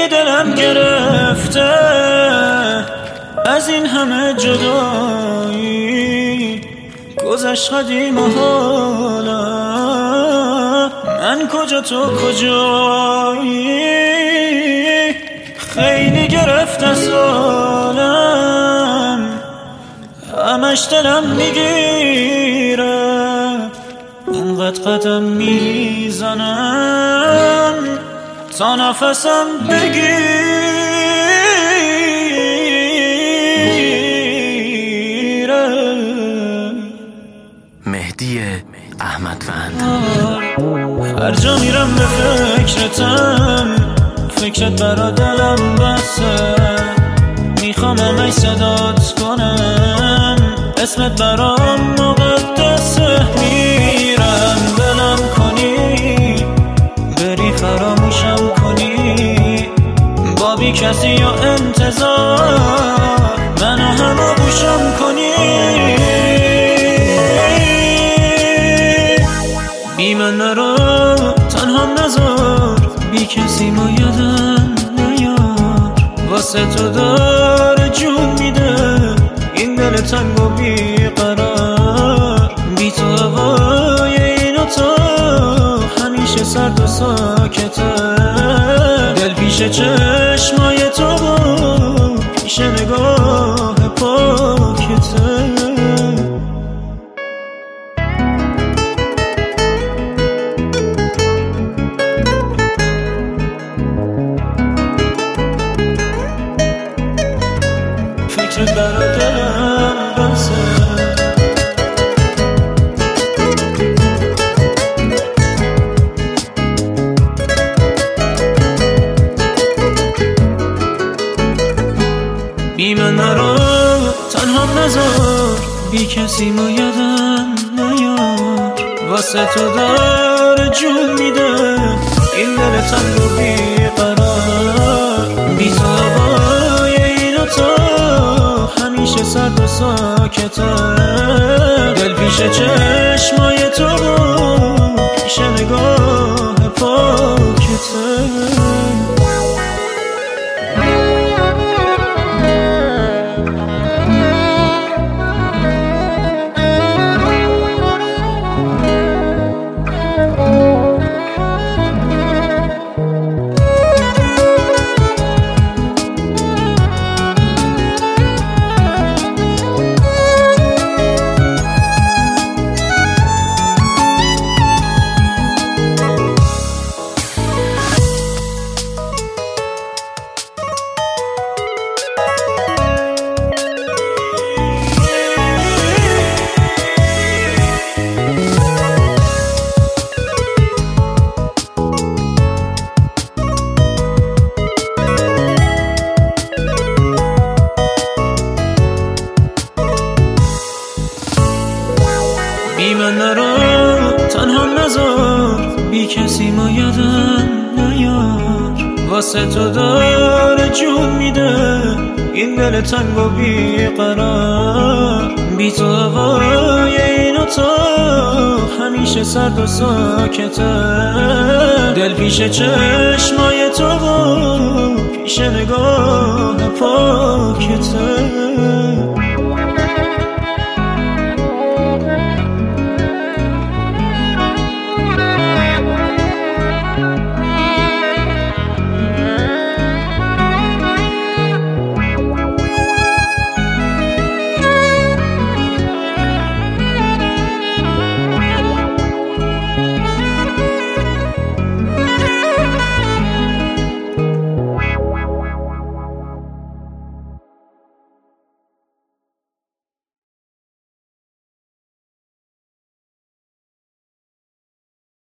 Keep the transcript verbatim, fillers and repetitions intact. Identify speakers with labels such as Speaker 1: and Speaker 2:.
Speaker 1: خیلی دلم گرفته از این همه جدایی، گذشت قدیم و حالا من کجا تو کجایی. خیلی گرفته سالم همش دلم میگیره، انقدر قدم میزنم تا نفسم بگیره.
Speaker 2: مهدی احمدوند.
Speaker 1: هر جا میرم به فکرتم، فکرت برا دلم بسه، میخوام همه صدات کنم، اسمت برام مقدسه. میرم دلم کنی بری فراموشم کنی، با بی کسی یا انتظار منو همه بوشم کنی. بی من نرو تنها نذار، بی کسی ما یادم نیار، واسه تو داره جون میده این دل تنگ و بی قرار. بی تو هوای این اتاق همیشه سرد و ساکته، دل پیش چشمای تو و پیش نگاه پاکته. فکرت برا دلم بسه، بی من نرو تنها نذار، بی کسی ما یادم نیار، واسه تو داره جون میده این دل تنگ و بی قرار. بی تو هوای این اتاق همیشه سرد و ساکته، دل پیش چشمای تو و پیش نگاه پاکته. بی من نرو تنها نذار، بی کسی ما یادم نیار، واسه تو داره جون میده این دل تنگ و بی قرار. بی تو هوای این اتاق همیشه سرد و ساکته، دل پیش چشمای تو و پیش نگاه پاکته.